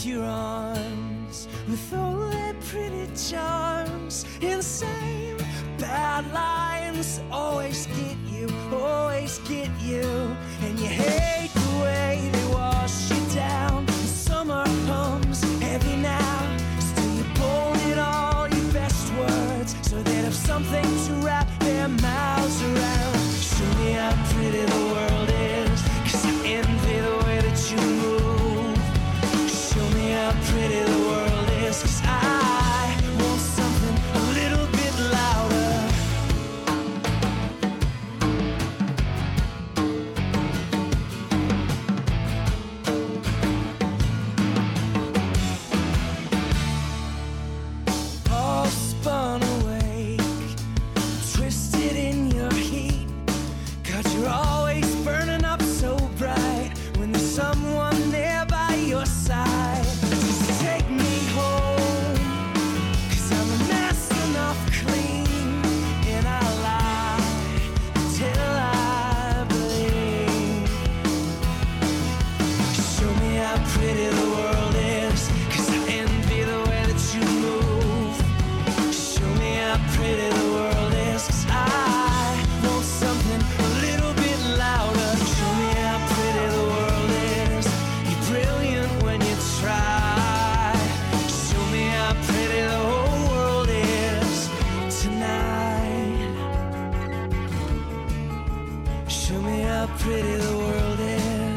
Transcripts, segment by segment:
your arms with all their pretty charms. Insane, bad lines always get you, always get you. And you hate the way they wash you down. The summer comes heavy now, still you're pulling all your best words so they'd have something to wrap their mouths around. Show me how pretty the world is, 'cause I envy the way that you move. Show me how pretty the world is, 'cause I want something a little bit louder. All spun awake, twisted in your heat. God, you're always burning up so bright when there's someone there by your side. Just take me home, 'cause I'm a mess enough clean, and I lie till I believe. Show me how pretty the world is, 'cause I envy the way that you move. Show me how pretty the world is, 'cause I want something a little bit louder. Show me how pretty the world is. You're brilliant when you try. Show me how pretty the whole world is tonight. Show me how pretty the world is.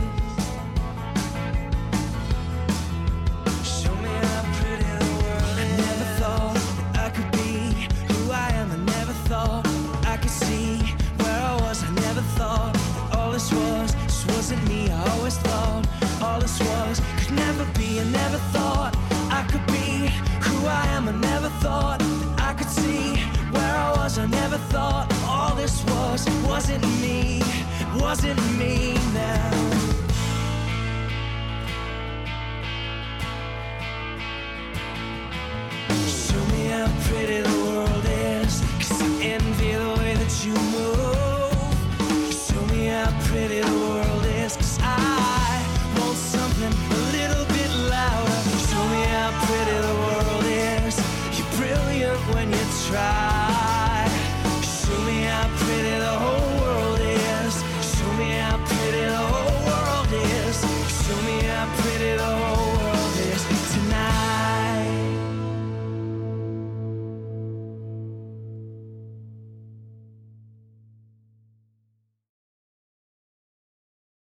Show me how pretty the world is. I never thought that I could be who I am. I never thought I could see where I was. I never thought that all this wasn't me. I always thought all this could never be. I never thought I could be who I am. I never thought that I could see where I was. I never thought all this wasn't me, wasn't me now.